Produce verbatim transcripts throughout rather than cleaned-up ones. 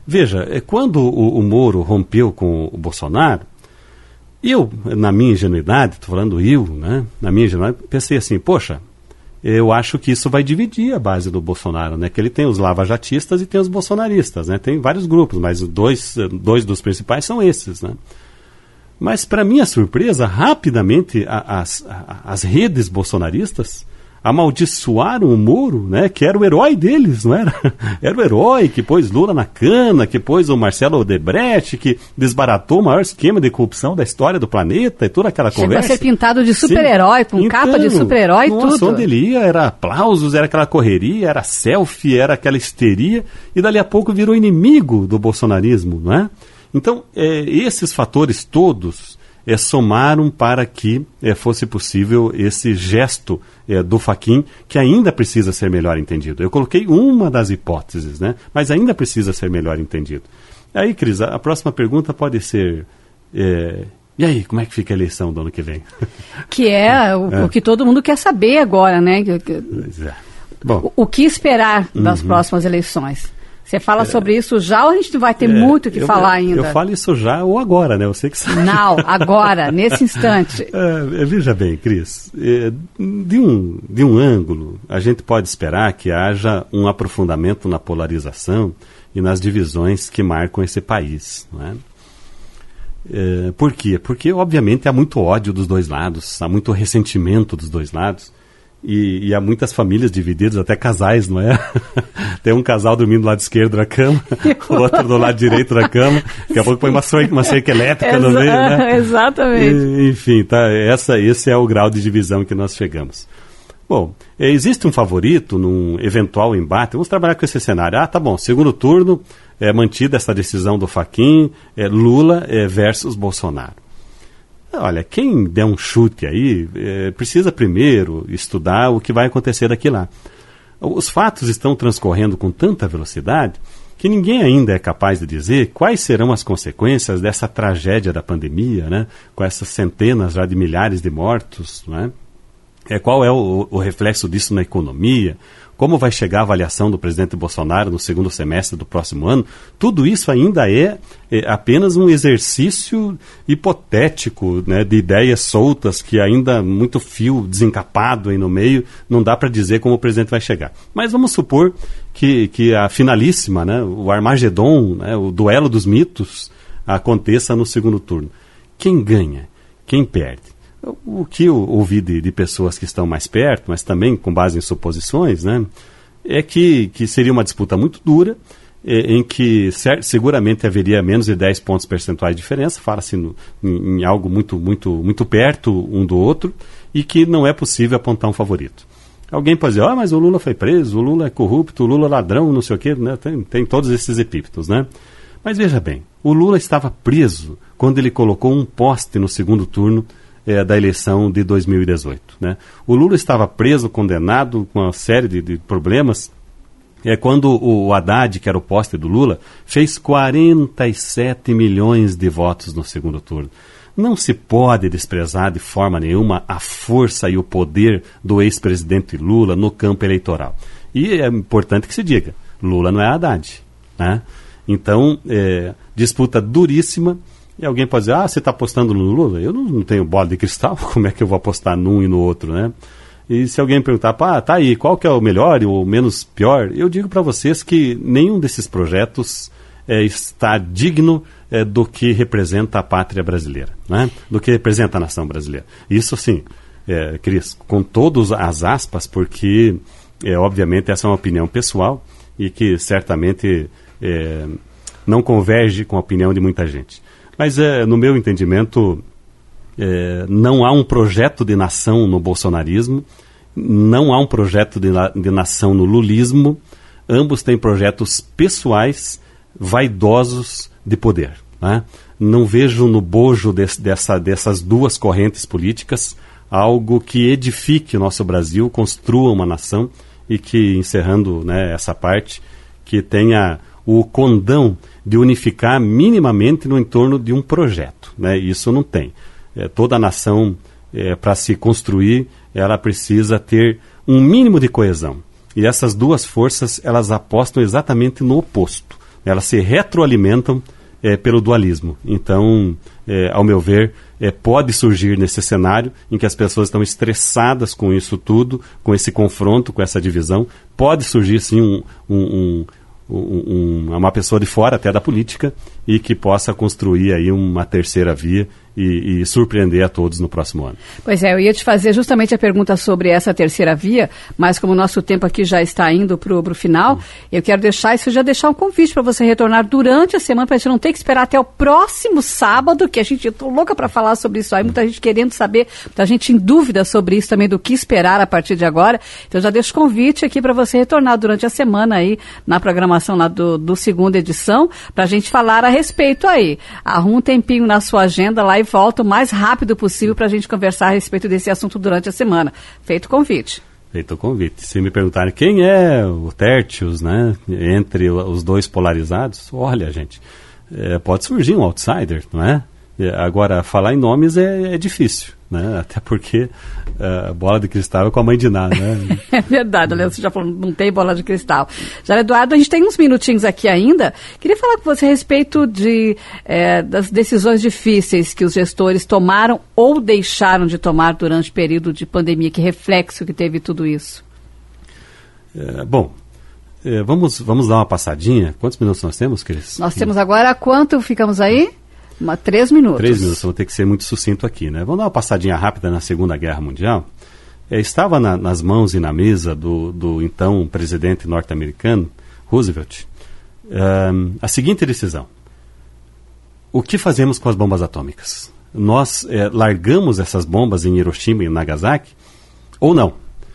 Veja, é, quando o, o Moro rompeu com o Bolsonaro, eu, na minha ingenuidade, estou falando eu, né, na minha ingenuidade, pensei assim, poxa, eu acho que isso vai dividir a base do Bolsonaro, né, que ele tem os lavajatistas e tem os bolsonaristas, né, tem vários grupos, mas dois, dois dos principais são esses, né. Mas, para minha surpresa, rapidamente a, as, a, as redes bolsonaristas amaldiçoaram o Moro, né, que era o herói deles, não era? Era o herói que pôs Lula na cana, que pôs o Marcelo Odebrecht, que desbaratou o maior esquema de corrupção da história do planeta e toda aquela Chegou conversa. Chegou a ser pintado de super-herói, com então, capa de super-herói e tudo. Nossa, onde ele ia era aplausos, era aquela correria, era selfie, era aquela histeria, e dali a pouco virou inimigo do bolsonarismo, não é? Então, é, esses fatores todos é, somaram para que é, fosse possível esse gesto é, do Fachin, que ainda precisa ser melhor entendido. Eu coloquei uma das hipóteses, né? Mas ainda precisa ser melhor entendido. Aí, Cris, a, a próxima pergunta pode ser... É, e aí, como é que fica a eleição do ano que vem? Que é o, é. o que todo mundo quer saber agora, né? Pois é. Bom, o, o que esperar das uhum. próximas eleições? Você fala é, sobre isso já ou a gente vai ter é, muito o que eu, falar eu, ainda? Eu falo isso já ou agora, né? Eu sei que sabe. Não, agora, nesse instante. É, veja bem, Cris, é, de, um, de um ângulo, a gente pode esperar que haja um aprofundamento na polarização e nas divisões que marcam esse país, não é? É, por quê? Porque, obviamente, há muito ódio dos dois lados, há muito ressentimento dos dois lados. E, e há muitas famílias divididas, até casais, não é? Tem um casal dormindo do lado esquerdo da cama, o outro do lado direito da cama, daqui a pouco põe uma, uma cerca elétrica no meio, né? Exatamente. E, enfim, tá, essa, esse é o grau de divisão que nós chegamos. Bom, é, existe um favorito num eventual embate, vamos trabalhar com esse cenário. Ah, tá bom, segundo turno, é mantida essa decisão do Fachin, é, Lula é, versus Bolsonaro. Olha, quem der um chute aí, é, precisa primeiro estudar o que vai acontecer daqui lá. Os fatos estão transcorrendo com tanta velocidade que ninguém ainda é capaz de dizer quais serão as consequências dessa tragédia da pandemia, né? Com essas centenas já de milhares de mortos, né? É, qual é o, o reflexo disso na economia? Como vai chegar a avaliação do presidente Bolsonaro no segundo semestre do próximo ano? Tudo isso ainda é, é apenas um exercício hipotético, né, de ideias soltas que ainda muito fio desencapado aí no meio, não dá para dizer como o presidente vai chegar. Mas vamos supor que, que a finalíssima, né, o Armagedon, né, o duelo dos mitos, aconteça no segundo turno. Quem ganha? Quem perde? O que eu ouvi de, de pessoas que estão mais perto, mas também com base em suposições, né, é que, que seria uma disputa muito dura, é, em que cer- seguramente haveria menos de dez pontos percentuais de diferença, fala-se no, em, em algo muito, muito, muito perto um do outro, e que não é possível apontar um favorito. Alguém pode dizer, ah, mas o Lula foi preso, o Lula é corrupto, o Lula é ladrão, não sei o quê, né? tem, tem todos esses epítetos, né? Mas veja bem, o Lula estava preso quando ele colocou um poste no segundo turno É, da eleição de dois mil e dezoito. Né? O Lula estava preso, condenado, com uma série de, de problemas, é, quando o, o Haddad, que era o poste do Lula, fez quarenta e sete milhões de votos no segundo turno. Não se pode desprezar de forma nenhuma a força e o poder do ex-presidente Lula no campo eleitoral. E é importante que se diga, Lula não é Haddad. Né? Então, é, disputa duríssima. E alguém pode dizer, ah, você está apostando no Lula? Eu não, não tenho bola de cristal, como é que eu vou apostar num e no outro, né? E se alguém perguntar, pá, tá aí, qual que é o melhor ou o menos pior? Eu digo para vocês que nenhum desses projetos é, está digno é, do que representa a pátria brasileira, né? Do que representa a nação brasileira. Isso sim, é, Cris, com todas as aspas, porque, é, obviamente, essa é uma opinião pessoal e que certamente é, não converge com a opinião de muita gente. Mas, é, no meu entendimento, é, não há um projeto de nação no bolsonarismo, não há um projeto de, na, de nação no lulismo, ambos têm projetos pessoais, vaidosos de poder. Né? Não vejo no bojo desse, dessa, dessas duas correntes políticas algo que edifique o nosso Brasil, construa uma nação e que, encerrando, né, essa parte, que tenha o condão de unificar minimamente no entorno de um projeto. Né? Isso não tem. É, toda nação, é, para se construir, ela precisa ter um mínimo de coesão. E essas duas forças, elas apostam exatamente no oposto. elas se retroalimentam é, pelo dualismo. Então, é, ao meu ver, é, pode surgir nesse cenário em que as pessoas estão estressadas com isso tudo, com esse confronto, com essa divisão, pode surgir sim um, um, um, um, uma pessoa de fora até da política e que possa construir aí uma terceira via E, e surpreender a todos no próximo ano. Pois é, eu ia te fazer justamente a pergunta sobre essa terceira via, mas como o nosso tempo aqui já está indo para o final, eu quero deixar isso, já deixar um convite para você retornar durante a semana, para a gente não ter que esperar até o próximo sábado, que a gente, eu estou louca para falar sobre isso aí, muita gente querendo saber, muita gente em dúvida sobre isso também, do que esperar a partir de agora. Então já deixo o convite aqui para você retornar durante a semana aí, na programação lá do, do segunda edição, para a gente falar a respeito aí. Arruma um tempinho na sua agenda lá e volta o mais rápido possível para a gente conversar a respeito desse assunto durante a semana. Feito o convite. Feito o convite. Se me perguntarem quem é o Tertius, né, entre os dois polarizados, olha, gente, é, pode surgir um outsider, não é? Agora, falar em nomes é, é difícil, né? Até porque a uh, bola de cristal é com a mãe de nada, né? É verdade, Leandro, você já falou, não tem bola de cristal. Já, Eduardo, a gente tem uns minutinhos aqui ainda. Queria falar com você a respeito de, é, das decisões difíceis que os gestores tomaram ou deixaram de tomar durante o período de pandemia. Que reflexo que teve tudo isso? É, bom, é, vamos, vamos dar uma passadinha. Quantos minutos nós temos, Cris? Nós temos agora, quanto ficamos aí? Uma, três minutos. Três minutos, vou ter que ser muito sucinto aqui, né? Vamos dar uma passadinha rápida na Segunda Guerra Mundial. É, estava na, nas mãos e na mesa do, do então presidente norte-americano, Roosevelt, um, a seguinte decisão. O que fazemos com as bombas atômicas? Nós é, largamos essas bombas em Hiroshima e Nagasaki ou não?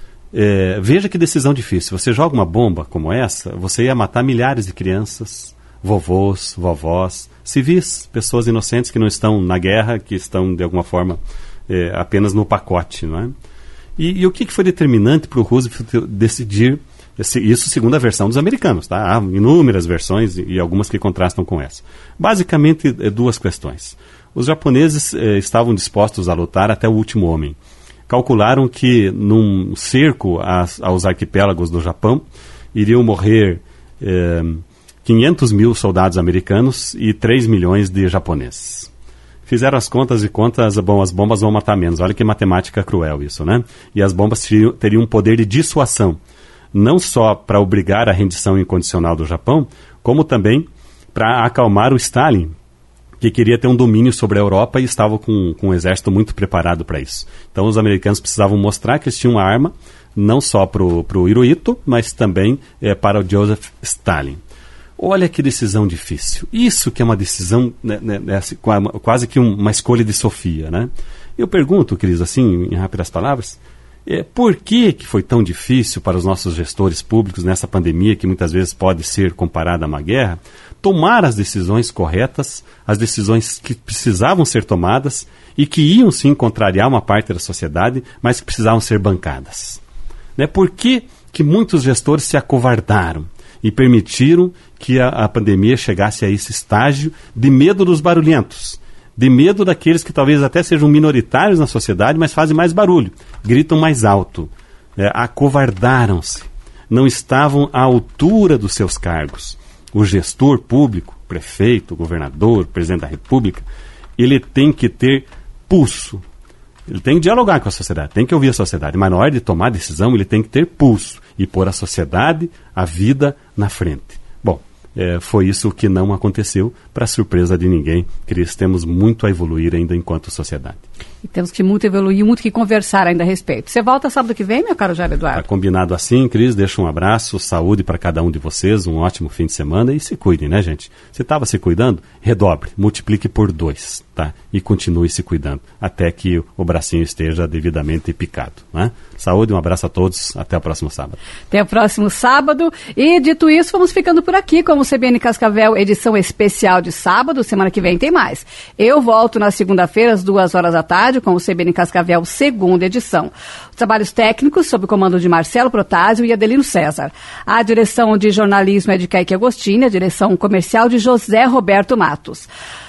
É, veja que decisão difícil. Você joga uma bomba como essa, você ia matar milhares de crianças, vovôs, vovós, civis, pessoas inocentes que não estão na guerra, que estão, de alguma forma, é, apenas no pacote, não é? E, e o que, que foi determinante para o Roosevelt decidir, esse, isso segundo a versão dos americanos, tá? Há inúmeras versões e, e algumas que contrastam com essa. Basicamente, é, duas questões. Os japoneses é, estavam dispostos a lutar até o último homem. Calcularam que, num cerco às, aos arquipélagos do Japão, iriam morrer É, quinhentos mil soldados americanos e três milhões de japoneses. Fizeram as contas e contas, bom, as bombas vão matar menos. Olha que matemática cruel isso, né? E as bombas teriam, teriam um poder de dissuasão, não só para obrigar a rendição incondicional do Japão, como também para acalmar o Stalin, que queria ter um domínio sobre a Europa e estava com, com um exército muito preparado para isso. Então os americanos precisavam mostrar que eles tinham uma arma, não só para o Hirohito, mas também é, para o Joseph Stalin. Olha que decisão difícil. Isso que é uma decisão, né, né, quase que um, uma escolha de Sofia, né? Eu pergunto, Cris, assim, em rápidas palavras, é, por que, que foi tão difícil para os nossos gestores públicos nessa pandemia, que muitas vezes pode ser comparada a uma guerra, tomar as decisões corretas, as decisões que precisavam ser tomadas e que iam sim contrariar uma parte da sociedade, mas que precisavam ser bancadas? Né? Por que, que muitos gestores se acovardaram e permitiram que a, a pandemia chegasse a esse estágio de medo dos barulhentos, de medo daqueles que talvez até sejam minoritários na sociedade, mas fazem mais barulho, gritam mais alto, é, acovardaram-se, não estavam à altura dos seus cargos. O gestor público, prefeito, governador, presidente da República, ele tem que ter pulso. Ele tem que dialogar com a sociedade, tem que ouvir a sociedade, mas na hora de tomar decisão ele tem que ter pulso e pôr a sociedade, a vida na frente. Bom, é, foi isso que não aconteceu, para surpresa de ninguém. Cris, temos muito a evoluir ainda enquanto sociedade. E temos que muito evoluir, muito que conversar ainda a respeito. Você volta sábado que vem, meu caro Jair Eduardo? Está combinado assim, Cris. Deixa um abraço, saúde para cada um de vocês, um ótimo fim de semana e se cuidem, né, gente? Você estava se cuidando? Redobre, multiplique por dois, tá? E continue se cuidando, até que o bracinho esteja devidamente picado, né? Saúde, um abraço a todos, até o próximo sábado. Até o próximo sábado. E dito isso, vamos ficando por aqui com o C B N Cascavel, edição especial de sábado. Semana que vem tem mais. Eu volto na segunda-feira, às duas horas da tarde, com o C B N Cascavel, segunda edição. Os trabalhos técnicos, sob o comando de Marcelo Protásio e Adelino César. A direção de jornalismo é de Kaique Agostini, a direção comercial de José Roberto Matos.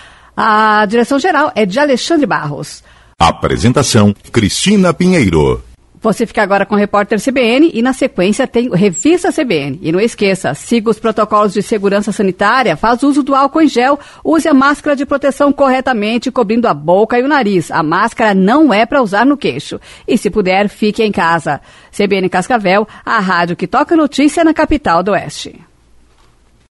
A direção geral é de Alexandre Barros. Apresentação, Cristina Pinheiro. Você fica agora com o Repórter C B N e na sequência tem Revista C B N. E não esqueça, siga os protocolos de segurança sanitária, faz uso do álcool em gel, use a máscara de proteção corretamente, cobrindo a boca e o nariz. A máscara não é para usar no queixo. E se puder, fique em casa. C B N Cascavel, a rádio que toca notícia na capital do Oeste.